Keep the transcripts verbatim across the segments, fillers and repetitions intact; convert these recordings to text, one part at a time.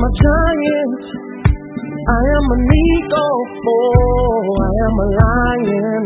a giant. I am an eagle. Oh, I am a lion.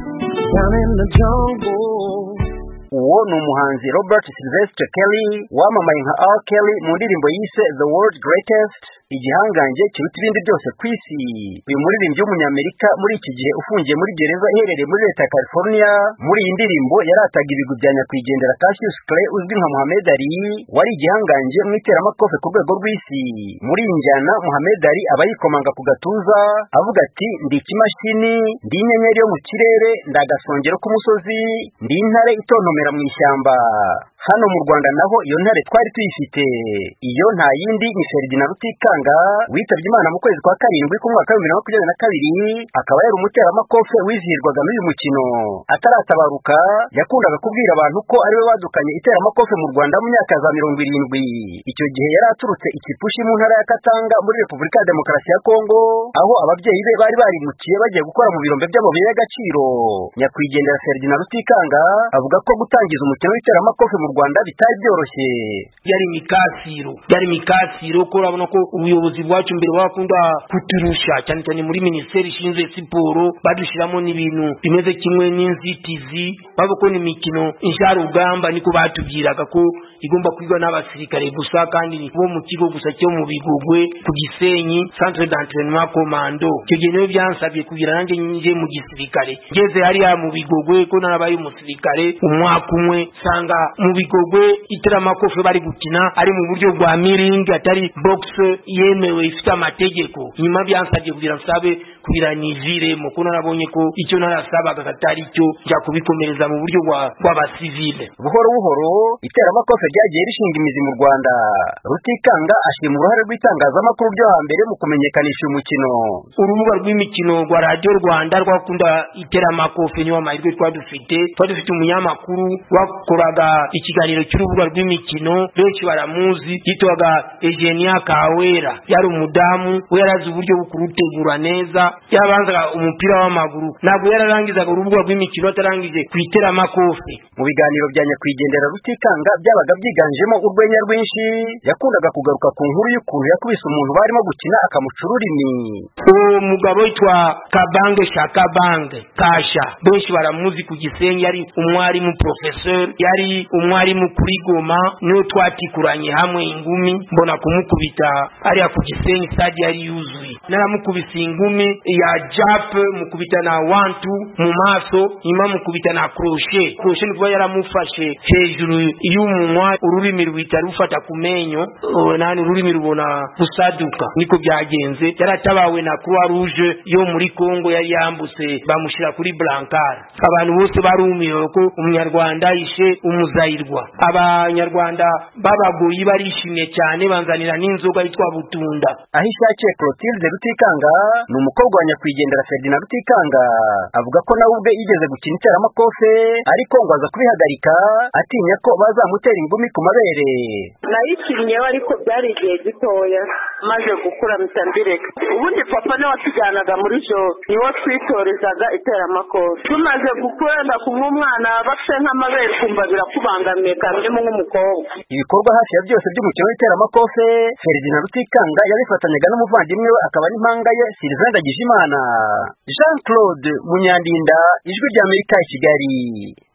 Down in the jungle. Uwo ni umuhanzi Robert Sylvester Kelly wamamaye nka R. Kelly mu ndirimbo yise The World's Greatest, igihangange kiruta ibindi byose ku isi. Uyu muririmbyi w'umunyamerika muri iki gihe ufungiye muri gereza iherereye muri leta ya California, muri iyi ndirimbo yarataga ibigwi bya nyakwigendera Cassius Clay uzwi nka Muhammad Ali, wari igihangange mu iteramakofe ku rwego rw'isi. Muri iyi njyana Muhammad Ali aba yikomanga ku gatuza avuga ati, ndi ikimashini, ndi inyenyeri yo mu kirere, ndi agasongero k'umusozi, ndi intare itontomera mu ishyamba. Hano mu Rwanda naho iyo ntare twari tuyifite. Iyo nta yindi ni Ferdinand Rutikanga witabye Imana mu kwezi kwa karindwi ku mwaka wa bibiri na makumyabiri na kabiri, akaba yari umuteramakofe wizihirwaga n'uyu mukino. Ataratabaruka yakundaga kubwira abantu ko ariwe wadukanye iteramakofe mu Rwanda mu myaka za mirongo irindwi. Icyo gihe yari aturutse Ikipushi mu ntara ya Katanga muri Repubulika ya Demokarasi ya Kongo, aho ababyeyi be bari barimukiye bagiye gukora mu birombe by'amabuye y'agaciro. Nyakwigendera Ferdinand Rutikanga avuga ko gutangiza umukino w'iteramakofe mu Rwanda bitari byoroshye. Yari mikasiro yari mikasiro ko urabona ko ubuyobozi bwacu mbere bakunda kuturusha cyane cyane muri Minisiteri ishinzwe siporo, badushiramo n'ibintu bimeze kimwe n'inzitizi, baboko ni mikino insharugamba, niko batubwiraga ko igomba kwigwa n'abasirikare gusa kandi bo mu kigo gusa cyo mu Bigogwe ku Gisenyi Centre d'entraînement commando. Icyo gihe niyo byansabye kugira nanjye nje mu gisirikare. Ngeze hariya mu Bigogwe ko narabaye umusirikare umwaka umwe, sanga mu Bigogwe iteramakofe bari gukina ari mu buryo bwa miringi atari box yemewe ifite amategeko. Nyuma byansabye kugira nsabe kugira nivire mu ko narabonye ko icyo narasabaga katari cyo njya kubikomereza mu buryo bw'abasivile. Buhoro buhoro iteramakofe ryagiye rishinga imizi mu Rwanda. Rutikanga ashima uruhare rw'itangazamakuru byo hambere mu kumenyekanisha umukino. Urubuga rw'imikino rwa Radio Rwanda rwakunda iteramakofe niyo amahirwe twadufite. Twadufite umunyamakuru wakoraga ikiganiro cy'urubuga rw'imikino, benshi baramuzi, yitwaga Eugenia Kawera. Yari umudamu we yarazi uburyo bukurutegura neza, yabanzaga umupira w'amaguru, ntabwo yararangizaga urubuga rw'imikino atarangije kwitera amakofe. Mu biganiro bya nyakwigendera Rutikanga byabaga byiganjemo urwenya rwinshi, yakundaga kugaruka ku nkuru y'ukuntu yakubise umuntu barimo gukina akamuca ururimi. Uwo mugabo yitwa Kabange Shakabange Kasha, benshi baramuzi ku Gisenyi, yari umwarimu professeur, yari umwarimu kuri Goma, niyo twatikuranye hamwe ingumi, mbona kumukubita ari ku Gisenyi stade yari yuzuye. Naramukubise ingumi ya jump, mukubita na one two mu maso, nyuma mukubita na crochet. Crochet nikuba yaramufashe hejuru y'umunwa, ururimi rwita rufata ku menyo, nani ururimi rubona gusaduka. Niko byagenze. Yaratabawe na Croix Rouge yo muri Kongo, yari yambutse bamushira kuri Blancard. Abantu bose barumiwe ko umunyarwanda ishe umuzayirwa. Abanyarwanda babagoyi barishimye cyane, banzanira n'inzoga yitwa Butunda. Ahishakiye Clotilde Rutikanga ni umukobwa wa nyakwigendera Ferdinand Rutikanga, avuga ko nawe ubwe yigeze gukina iteramakofe ariko ngo aza kubihagarika atinya ko bazamutera ingumi ku mabere. Nayikinnyeho ariko byari igihe gitoya, maze gukura mitambireka. Ubundi papa nawe watujyanaga muri jo niwo twitorezaga iteramakofe. Tumaze gukura ndakumva umwana bafite nk'amabere kumva birakubangamiye kandi nk'umukobwa. Ibikorwa hafi ya byose by'umukino w'iteramakofe Ferdinand Rutikanga yabifatanyaga n'umuvandimwe we akaba n'impanga ye Sylvain Ndagijimana. Jean Claude Munyandinda, Ijwi ry'Amerika i Kigali.